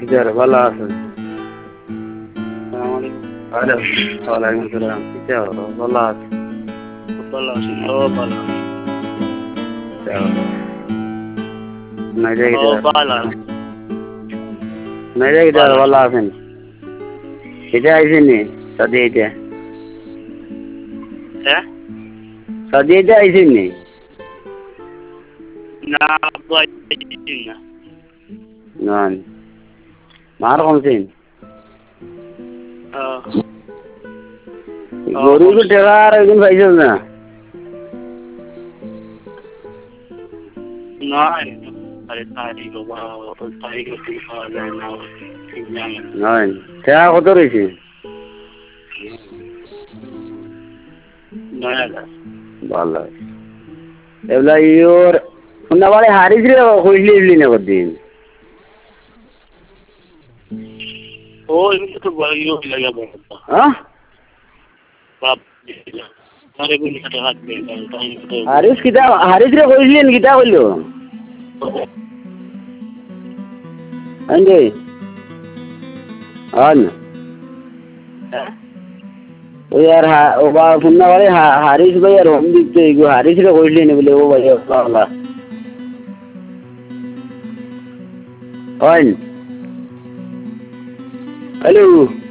যারা ভালো আছে আসসালামু আলাইকুম। ওয়ালাইকুম আসসালাম কিতা ভালো আছে ভালো আছেন? ও ভালো আছে। নাইজা ও কিতা ভালো আছে। নাইজা কিতা ভালো আছেন এটা আইছেন নি সাদি এটা হ্যাঁ? সাদি এটা আইছেন নি না ভাই না। নন মার কমছেন গরু তো টেকা আর একদিন পাইছেন না না আরে তারিখ তারিখ পাওয়া যায় না ঠিক জানেন। নয় টেকা কত রয়েছে 9,000 ভালো এগুলা ইয়োর শুনতে হারিস রে কইলি ইবলি না কদিন ও এমনি তো ইয়ে লাগা বলতো হ্যাঁ বাপ আরে গুলি কাটে হাত দিয়ে হারিস কিতা হারিস রে কইলেন কিতা কইলো আনজে আন হ্যাঁ ও यार ও বা শুননা বলে হারিস ভাই আর হোম দিতে গো হারিস রে কইলেন বলে ও ভাই বাবা আইন হ্যালো